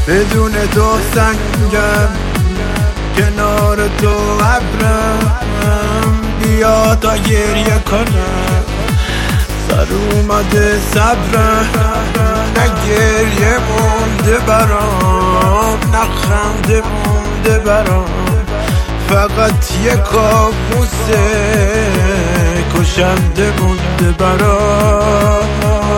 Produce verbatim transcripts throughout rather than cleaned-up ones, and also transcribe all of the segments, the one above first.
بدون تو سنگم، کنار تو ابرم، بیا تا گریه کنم. سر اومده صبرم، نه گریه مونده برام، نه خنده مونده برام، فقط یه کابوسه کشنده مونده برام.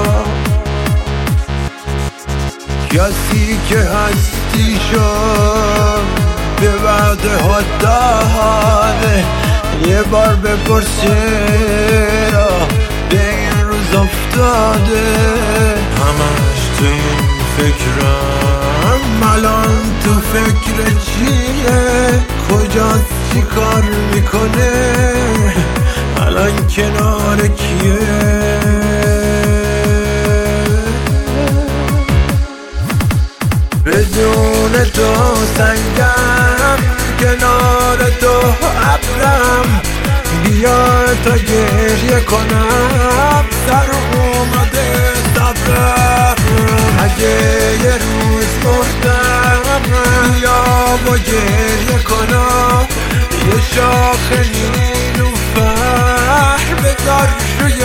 کسی که هستی شد به وعده ها داره، یه بار بپرس چرا به این روز افتاده. همش تو این فکرم، الان تو فکر چیه؟ کجاست؟ چی کار میکنه؟ الان کنار کیه؟ بدون تو سنگم، کنار تو ابرم، بیا تا گریه کنم. سر اومده صبرم، اگه یه روز مردم، بیا و گریه کنم. یه شاخ نیلوفر بذار روی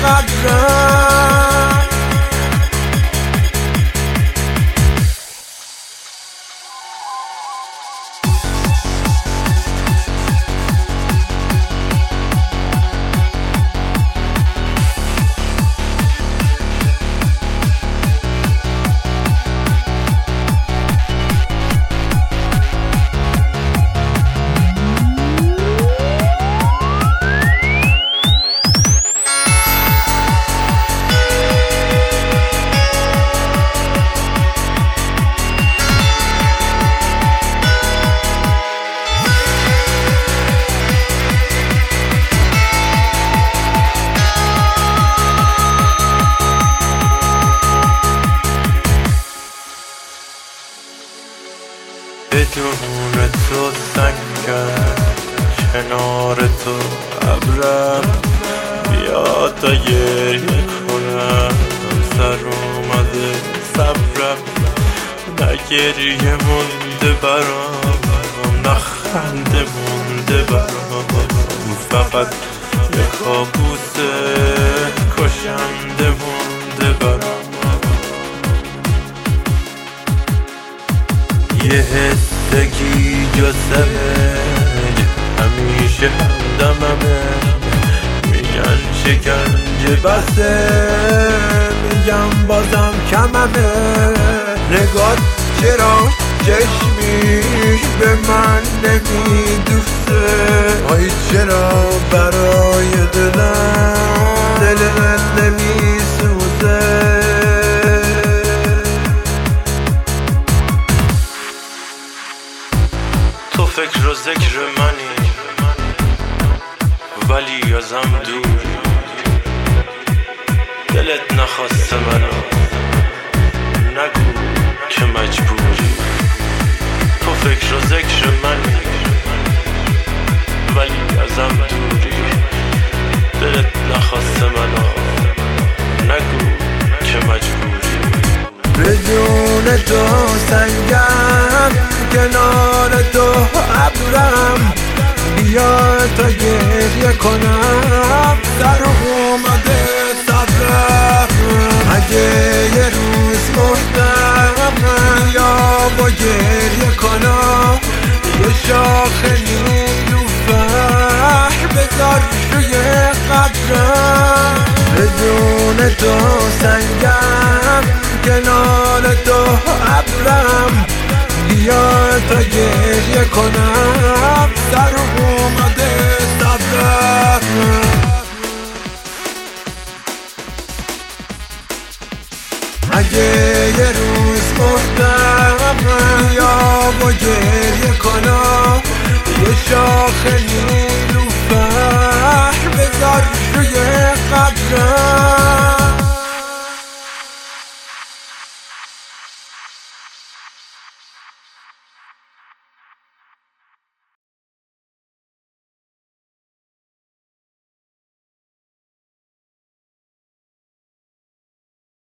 قبرم. بدون تو سنگم، کنار تو ابرم، بیا تا گریه کنم. سر اومده صبرم، نه گریه مونده برام، نه خنده مونده برام، فقط یه کابوسه کشنده مونده برام. یه حسگی جسمه همیشه همدممه، میگن شکنجه بسه، میگم بازم کممه. نگات چرا چشمیش به من نمیدوسته؟ آی چرا برای دلم دل من نمیسوزه؟ تو فکر و ذکر منی ولی ازم دوری، دلت نخواسته منو نگو که مجبوری. تو فکر و ذکر منی ولی ازم دوری، دلت نخواسته منو نگو که مجبوری. بدون تو سنگم، کنار تو ابرم، بیا تا گریه کنم. در اومده صبرم، اگه یه روز مردم، بیا و گریه کنم. یه شاخ نیلوفر بذار روی قبرم. بدون تو سنگم، کنار تو ابرم، بیا تا گریه کنم. در اومده صبرم، اگه یه روز مردم، بیا و گریه کنم. یه شاخ نیلوفر بذار روی قبرم.